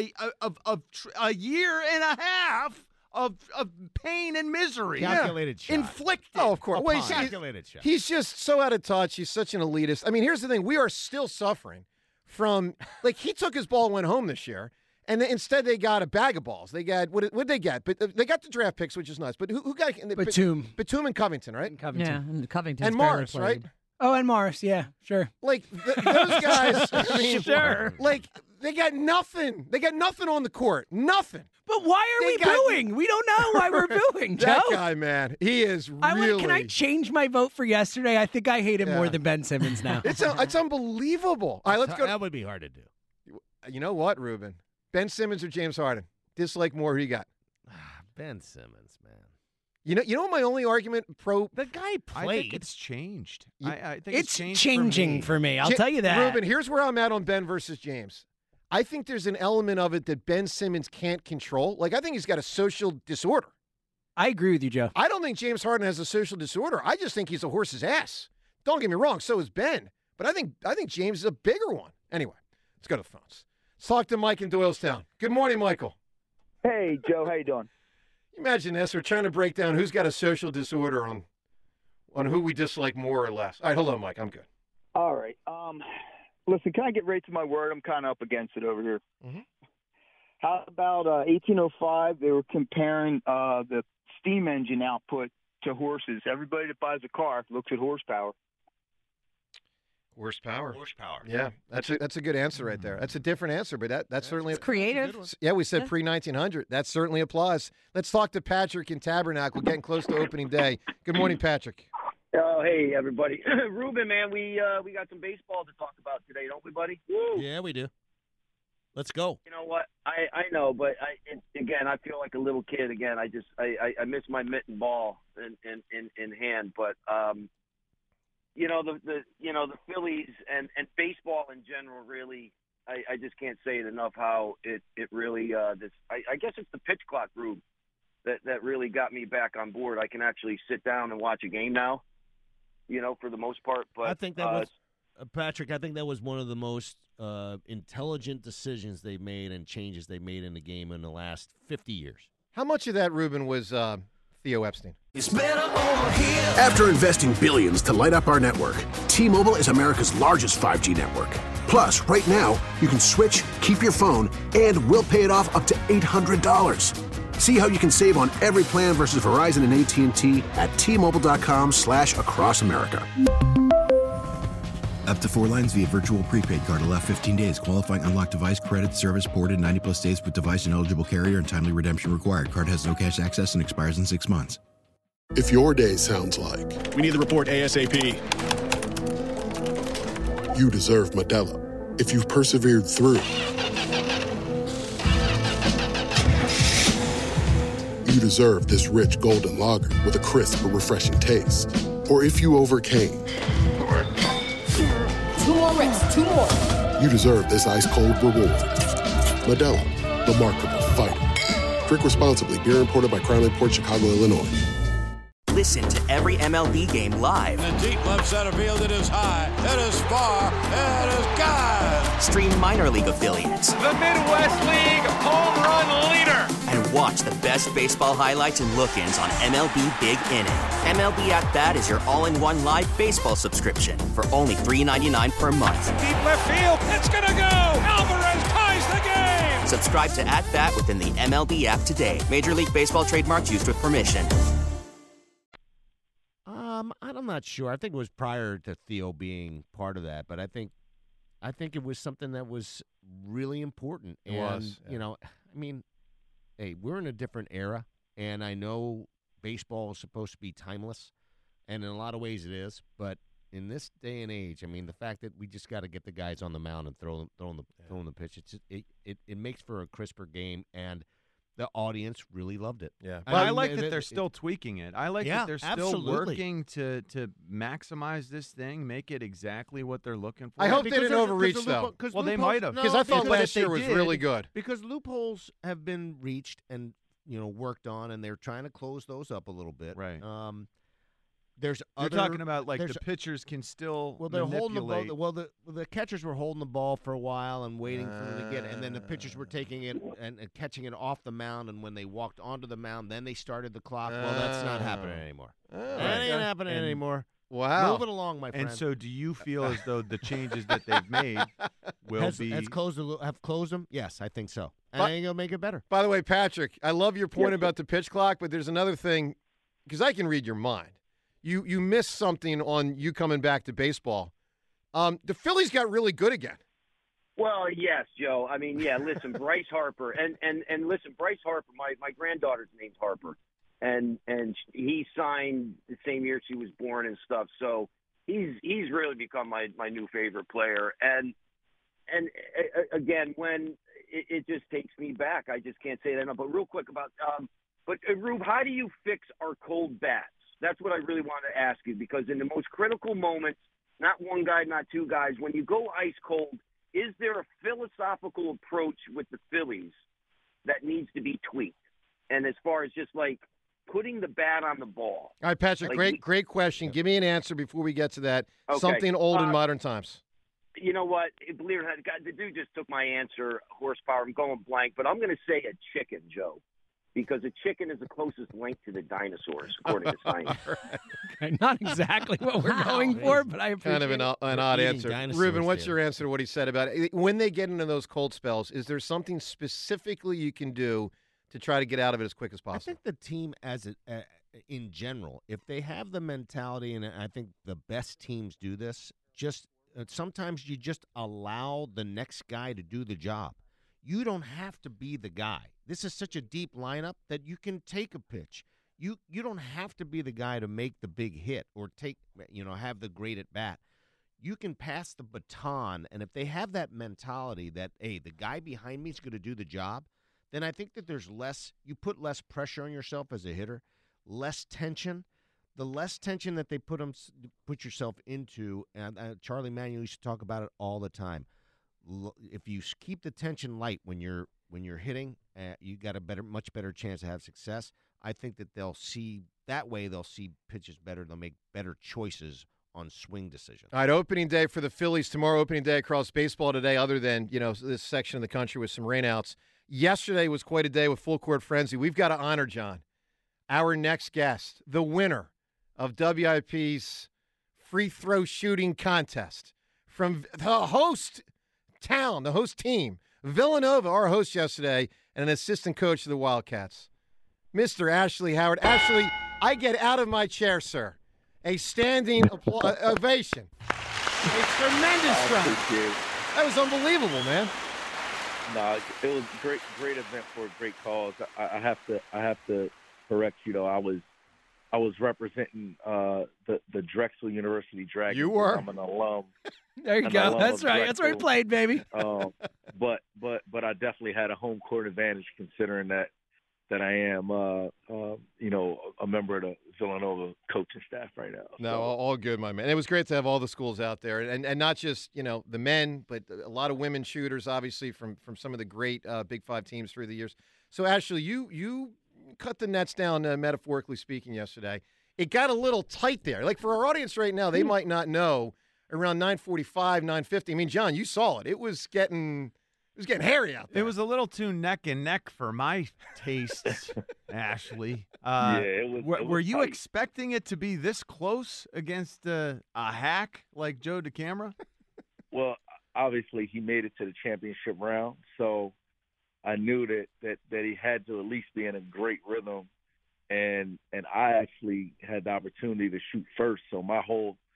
of a year and a half of pain and misery. Calculated shot. Inflicted. Oh, of course. Well, Calculated shot. He's just so out of touch. He's such an elitist. I mean, here's the thing. We are still suffering from, like, he took his ball and went home this year, and instead they got a bag of balls. They got, what did they get? But they got the draft picks, which is nice. But who got? Batum. Batum and Covington, right? Covington. Yeah, and Covington's And barely Morris, played. right? Oh, and Morris, yeah, sure. Like, those guys, I mean, Sure. like, they got nothing. They got nothing on the court. Nothing. But why are we booing? We don't know why we're booing, Joe. That guy, man, he is really. Can I change my vote for yesterday? I think I hate him more than Ben Simmons now. It's unbelievable. All right, let's go. That would be hard to do. You know what, Ruben? Ben Simmons or James Harden? Dislike more. Who you got? Ben Simmons, man. You know what my only argument pro the guy played. I think it's changed. I think It's changed changing for me. I'll tell you that. Ruben, here's where I'm at on Ben versus James. I think there's an element of it that Ben Simmons can't control. Like, I think he's got a social disorder. I agree with you, Joe. I don't think James Harden has a social disorder. I just think he's a horse's ass. Don't get me wrong, so is Ben. But I think James is a bigger one. Anyway, let's go to the phones. Let's talk to Mike in Doylestown. Good morning, Michael. Hey, Joe. How you doing? Imagine this. We're trying to break down who's got a social disorder on who we dislike more or less. All right, hold on, Mike. I'm good. All right. Listen, can I get right to my word? I'm kind of up against it over here. Mm-hmm. How about 1805? They were comparing the steam engine output to horses. Everybody that buys a car looks at horsepower. Horsepower. Yeah, that's a good answer right there. That's a different answer, but that's certainly creative. Yeah, we said pre-1900. That certainly applies. Let's talk to Patrick in Tabernacle, getting close to opening day. Good morning, Patrick. Oh, hey, everybody. Ruben, man, we got some baseball to talk about today, don't we, buddy? Woo! Yeah, we do. Let's go. You know what? I know, but again, I feel like a little kid again. I miss my mitt and ball in hand, but the Phillies and baseball in general really, I just can't say it enough how it really I guess it's the pitch clock group that really got me back on board. I can actually sit down and watch a game now, for the most part. But I think that was Patrick. I think that was one of the most intelligent decisions they made and changes they made in the game in the last 50 years. How much of that, Ruben, was Theo Epstein? After investing billions to light up our network, T-Mobile is America's largest 5G network. Plus, right now, you can switch, keep your phone, and we'll pay it off up to $800. See how you can save on every plan versus Verizon and AT&T at T-Mobile.com/across America. Up to 4 lines via virtual prepaid card. Allow 15 days. Qualifying unlocked device credit service ported 90-plus days with device and eligible carrier and timely redemption required. Card has no cash access and expires in 6 months. If your day sounds like, we need the report ASAP, you deserve Modelo. If you've persevered through, you deserve this rich golden lager with a crisp but refreshing taste. Or if you overcame, 2 more reps, 2 more. you deserve this ice-cold reward. Modelo, the Remarkable Fighter. Drink responsibly. Beer imported by Crown Imports, Chicago, Illinois. Listen to every MLB game live. In the deep left center field, it is high, it is far, it is gone. Stream minor league affiliates. The Midwest League home run leader. And watch the best baseball highlights and look-ins on MLB Big Inning. MLB At Bat is your all-in-one live baseball subscription for only $3.99 per month. Deep left field, it's gonna go. Alvarez ties the game. Subscribe to At Bat within the MLB app today. Major League Baseball trademarks used with permission. I'm not sure. I think it was prior to Theo being part of that, but I think I think it was something that was really important. It And, was, yeah. you know, I mean, hey, we're in a different era, and I know baseball is supposed to be timeless, and in a lot of ways it is, but in this day and age, I mean, the fact that we just got to get the guys on the mound and throwing the pitch, it makes for a crisper game, and the audience really loved it. Yeah, But I like that they're still tweaking it. I like that they're still absolutely. working to maximize this thing, make it exactly what they're looking for. I hope they didn't overreach, though. Well, they might have. Because I thought because last they year was did, really good. Because loopholes have been reached and, you know, worked on, and they're trying to close those up a little bit. Right. There's You're other, talking about like there's- the pitchers can still they're holding the manipulate. ball. Well, the catchers were holding the ball for a while and waiting for them to get it, and then the pitchers were taking it and catching it off the mound. And when they walked onto the mound, then they started the clock. Well, that's not happening anymore. That ain't happening And- anymore. Wow. Move it along, my friend. And so, do you feel as though the changes that they've made will have closed them? Yes, I think so. And I think it'll make it better. By the way, Patrick, I love your point about the pitch clock, but there's another thing, because I can read your mind. You missed something on you coming back to baseball. The Phillies got really good again. Well, yes, Joe. I mean, yeah, listen, Bryce Harper. And listen, Bryce Harper, my granddaughter's name's Harper. And he signed the same year she was born and stuff. So he's really become my new favorite player. And again, when it just takes me back, I just can't say that enough. But real quick about Rube, how do you fix our cold bats? That's what I really want to ask you, because in the most critical moments, not one guy, not two guys, when you go ice cold, is there a philosophical approach with the Phillies that needs to be tweaked? And as far as just like putting the bat on the ball. All right, Patrick, great question. Give me an answer before we get to that. Okay. Something old in modern times. You know what? Believe it or not, the dude just took my answer, horsepower. I'm going blank, but I'm going to say a chicken, Joe, because a chicken is the closest link to the dinosaurs, according to science. Okay, not exactly what we're going for, but I appreciate Kind of an odd answer. Ruben, what's your answer to what he said about it? When they get into those cold spells, is there something specifically you can do to try to get out of it as quick as possible? I think the team in general, if they have the mentality, and I think the best teams do this, just sometimes you just allow the next guy to do the job. You don't have to be the guy. This is such a deep lineup that you can take a pitch. You don't have to be the guy to make the big hit or have the great at bat. You can pass the baton, and if they have that mentality that, hey, the guy behind me is going to do the job, then I think that there's you put less pressure on yourself as a hitter, less tension. The less tension that they put yourself into, and Charlie Manuel used to talk about it all the time. If you keep the tension light when you're hitting, you got a much better chance to have success. I think that they'll see pitches better. They'll make better choices on swing decisions. All right, opening day for the Phillies tomorrow. Opening day across baseball today, other than this section of the country with some rainouts. Yesterday was quite a day with full court frenzy. We've got to honor, John, our next guest, the winner of WIP's free throw shooting contest from the host town, the host team, Villanova, our host yesterday, and an assistant coach of the Wildcats, Mr. Ashley Howard. Ashley, I get out of my chair, sir. A standing ovation. A tremendous run. That was unbelievable, man. No, it was a great event for a great cause. I have to correct you though. I was representing the Drexel University Dragons. You were. I'm an alum. There you go. That's right. That's where he played, baby. But I definitely had a home court advantage, considering that I am a member of the Villanova coaching staff right now. No, all good, my man. It was great to have all the schools out there, and not just the men, but a lot of women shooters, obviously from some of the great Big Five teams through the years. So, Ashley, you cut the nets down, metaphorically speaking, yesterday. It got a little tight there. Like, for our audience right now, they might not know, around 9:45, 9:50. I mean, John, you saw it. It was getting hairy out there. It was a little too neck and neck for my tastes, Ashley. It was were you tight. expecting it to be this close against a hack like Joe DeCamara? Well, obviously he made it to the championship round, so I knew that he had to at least be in a great rhythm, and I actually had the opportunity to shoot first, so my whole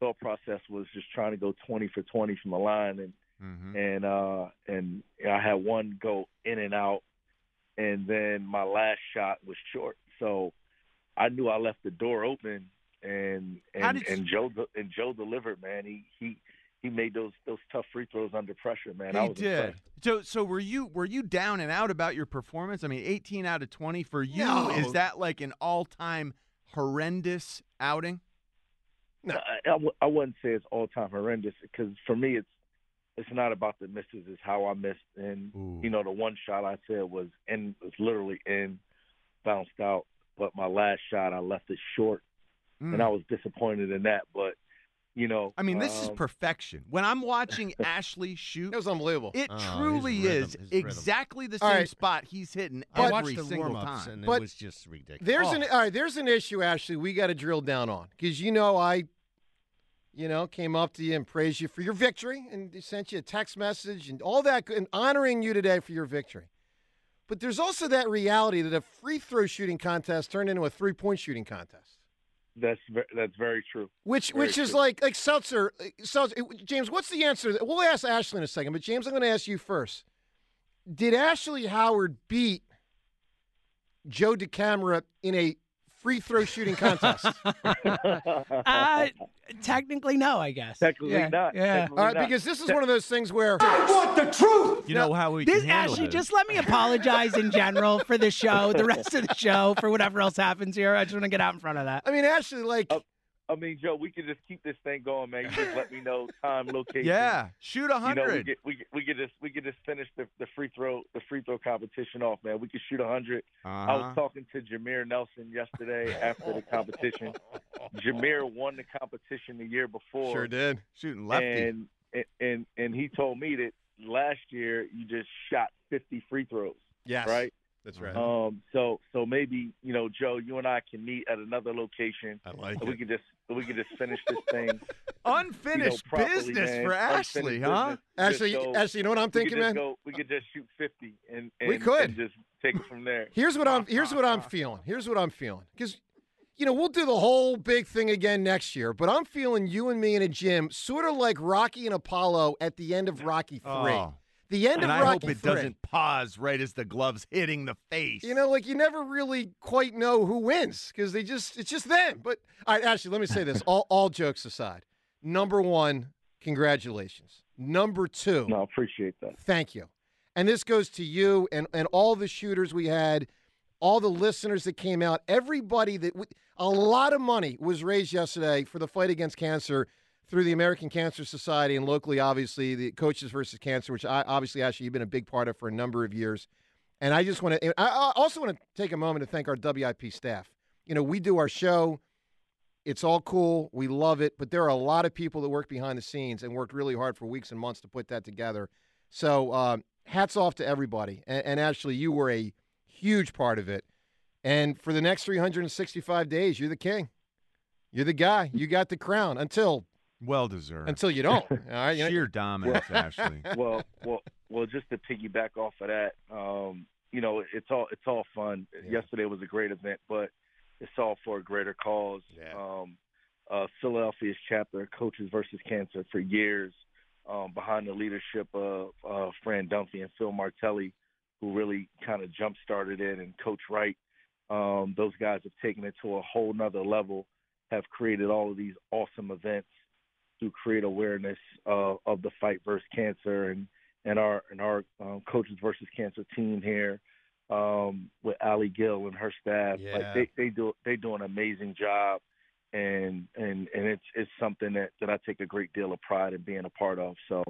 thought process was just trying to go 20 for 20 from the line, and I had one go in and out, and then my last shot was short. So I knew I left the door open, and Joe delivered, man. He made those tough free throws under pressure, man. I was did. impressed. So were you down and out about your performance? I mean, 18 out of 20 for you. No. Is that like an all-time horrendous outing? No, I wouldn't say it's all-time horrendous, because for me it's not about the misses, it's how I missed. And the one shot I said was literally in, bounced out, but my last shot I left it short, and I was disappointed in that. But I mean, this is perfection. When I'm watching Ashley shoot, it was unbelievable. It Oh, truly his is rhythm. exactly the All same right. spot he's hitting I watched every the single warm-ups, time. and But it was just ridiculous. There's an issue, Ashley, we got to drill down on, because I came up to you and praised you for your victory and sent you a text message and all that, and honoring you today for your victory. But there's also that reality that a free throw shooting contest turned into a 3-point shooting contest. That's very true. Which Very is true. like Seltzer. James, what's the answer? We'll ask Ashley in a second, but James, I'm going to ask you first. Did Ashley Howard beat Joe DeCamara in a free throw shooting contest? Technically, no, I guess. Technically not. Yeah. All right, because this is one of those things where I want the truth. You know how we This can handle Ashley, this. just let me apologize in general for the show, the rest of the show, for whatever else happens here. I just want to get out in front of that. I mean, Ashley, I mean, Joe, we could just keep this thing going, man. You just let me know time, location. Yeah, shoot 100. We could just finish the free throw competition off, man. We could shoot 100. I was talking to Jameer Nelson yesterday after the competition. Jameer won the competition the year before. Sure did. Shooting lefty. And he told me that last year you just shot 50 free throws. Yes. Right? That's right. So maybe, Joe, you and I can meet at another location. I like and it. we could just finish this thing. Unfinished properly, business man. for Ashley, Unfinished huh? business. Ashley, you know what I'm thinking, man? We could just shoot 50 and We could. and just take it from there. Here's what I'm feeling. Because we'll do the whole big thing again next year, but I'm feeling you and me in a gym, sort of like Rocky and Apollo at the end of Rocky 3. Oh. The end And of I Rocky hope it 3. doesn't pause right as the glove's hitting the face. You never really quite know who wins because it's just them. But all right, Ashley, let me say this. All jokes aside, number one, congratulations. Number two, No, I appreciate that. thank you. And this goes to you and all the shooters we had, all the listeners that came out, everybody a lot of money was raised yesterday for the fight against cancer through the American Cancer Society and locally, obviously, the Coaches versus Cancer, which obviously, Ashley, you've been a big part of for a number of years. And I also want to take a moment to thank our WIP staff. We do our show. It's all cool. We love it. But there are a lot of people that work behind the scenes and worked really hard for weeks and months to put that together. So hats off to everybody. And Ashley, you were a huge part of it. And for the next 365 days, you're the king. You're the guy. You got the crown until well deserved. Until you don't. All right, Sheer dominance, Ashley. Well, just to piggyback off of that, it's all fun. Yeah. Yesterday was a great event, but it's all for a greater cause. Yeah. Philadelphia's chapter, Coaches versus Cancer, for years, behind the leadership of Fran Dunphy and Phil Martelli, who really kind of jump-started it, and Coach Wright. Those guys have taken it to a whole nother level, have created all of these awesome events to create awareness of the fight versus cancer, and our Coaches versus Cancer team here with Allie Gill and her staff. Yeah. Like they do an amazing job, and it's something that I take a great deal of pride in being a part of. So,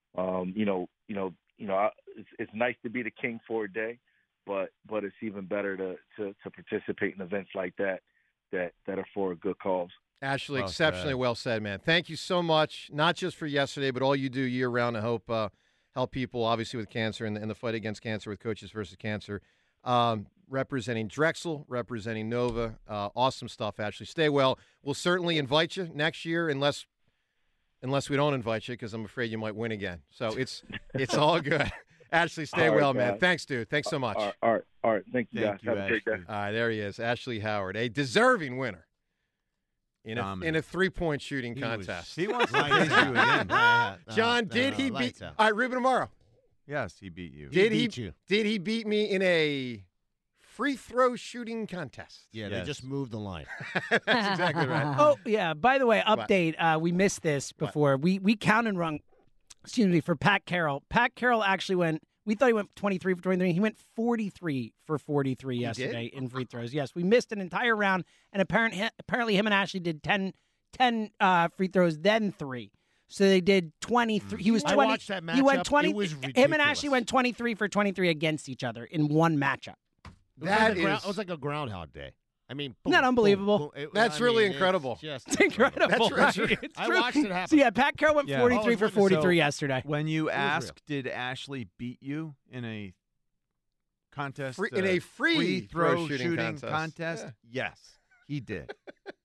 it's nice to be the king for a day, but it's even better to participate in events like that are for a good cause. Ashley, Well exceptionally said. well said, man. Thank you so much, not just for yesterday, but all you do year-round to help people, obviously, with cancer and the fight against cancer with Coaches versus Cancer. Representing Drexel, representing Nova. Awesome stuff, Ashley. Stay well. We'll certainly invite you next year unless we don't invite you because I'm afraid you might win again. So it's all good. Ashley, stay All right, well, man. guys. Thanks, dude. Thanks so much. All right. Thank you, Thank guys. you, Have a great day. Ashley. All right, there he is, Ashley Howard, a deserving winner in a 3-point shooting contest. He wants to face you again. John, did he beat? All right, Ruben Amaro. Yes, he beat you. Did he beat me in a free throw shooting contest? Yeah, they just moved the line. That's exactly right. Oh, yeah. By the way, update. We missed this before. We counted wrong. Excuse me, for Pat Carroll. Pat Carroll actually went. We thought he went 23 for 23. He went 43 for 43 yesterday in free throws. Yes, we missed an entire round, and apparently him and Ashley did 10 free throws, then 3. So they did 23. He was 20. I watched that matchup. He went 20. It was ridiculous. Him and Ashley went 23 for 23 against each other in one matchup. It was like a Groundhog Day. I mean, boom, not unbelievable. boom, boom. That's really incredible. It's incredible. That's right? true. It's I true. watched it happen. So yeah, Pat Carroll went 43 for 43 yesterday. When you asked, did Ashley beat you in a contest? In a free throw shooting contest? Yeah. Yes, he did.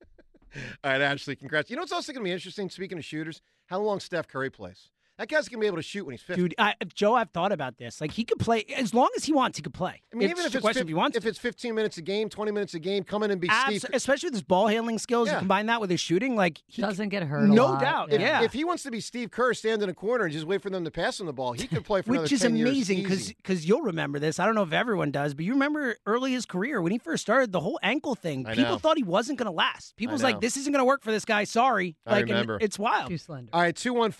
All right, Ashley, congrats. You know what's also going to be interesting, speaking of shooters, how long Steph Curry plays. That guy's going to be able to shoot when he's 50. Dude, Joe, I've thought about this. Like, he could play as long as he wants. He could play. I mean, even if it's 15 minutes a game, 20 minutes a game, come in and be Steve. Especially with his ball handling skills, you combine that with his shooting, like he doesn't get hurt. No doubt. If he wants to be Steve Kerr, stand in a corner and just wait for them to pass him the ball, he could play for another 10 years. Which is amazing because you'll remember this. I don't know if everyone does, but you remember early his career when he first started the whole ankle thing. People thought he wasn't going to last. People was like, "This isn't going to work for this guy." Sorry, I remember. It's wild. Too slender. All right,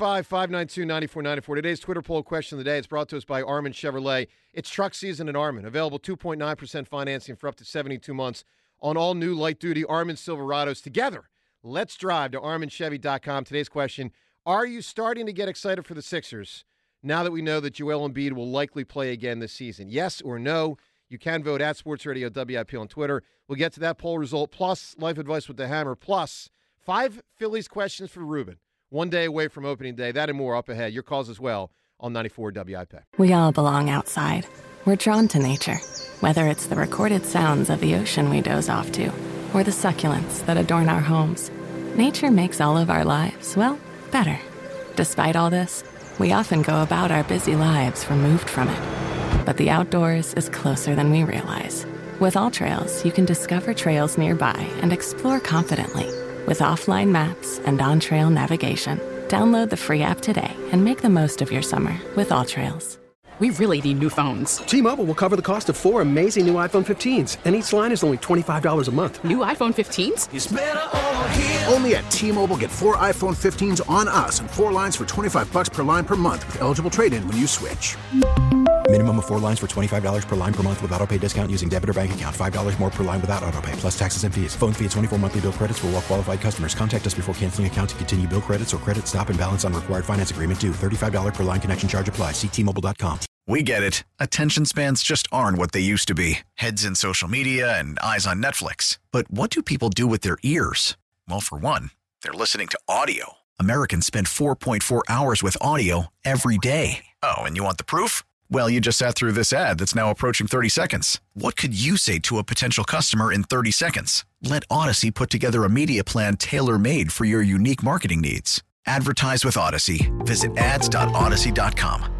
215-592-9494. Today's Twitter poll question of the day. It's brought to us by Armin Chevrolet. It's truck season at Armin. Available 2.9% financing for up to 72 months on all new light-duty Armin Silverados. Together, let's drive to ArminChevy.com. Today's question, are you starting to get excited for the Sixers now that we know that Joel Embiid will likely play again this season? Yes or no? You can vote at Sports Radio WIP on Twitter. We'll get to that poll result, plus life advice with the hammer, plus 5 Phillies questions for Ruben. 1 day away from opening day. That and more up ahead. Your calls as well on 94 WIP. We all belong outside. We're drawn to nature, whether it's the recorded sounds of the ocean we doze off to, or the succulents that adorn our homes. Nature makes all of our lives, well, better. Despite all this, we often go about our busy lives removed from it. But the outdoors is closer than we realize. With AllTrails, you can discover trails nearby and explore confidently. With offline maps and on-trail navigation, download the free app today and make the most of your summer with AllTrails. We really need new phones. T-Mobile will cover the cost of 4 amazing new iPhone 15s, and each line is only $25 a month. New iPhone 15s? It's better over here. Only at T-Mobile, get 4 iPhone 15s on us and 4 lines for $25 per line per month with eligible trade-in when you switch. Minimum of 4 lines for $25 per line per month with autopay discount using debit or bank account. $5 more per line without autopay, plus taxes and fees. Phone fee at 24 monthly bill credits for well-qualified customers. Contact us before canceling account to continue bill credits or credit stop and balance on required finance agreement due. $35 per line connection charge applies. See T-Mobile.com. We get it. Attention spans just aren't what they used to be. Heads in social media and eyes on Netflix. But what do people do with their ears? Well, for one, they're listening to audio. Americans spend 4.4 hours with audio every day. Oh, and you want the proof? Well, you just sat through this ad that's now approaching 30 seconds. What could you say to a potential customer in 30 seconds? Let Odyssey put together a media plan tailor-made for your unique marketing needs. Advertise with Odyssey. Visit ads.odyssey.com.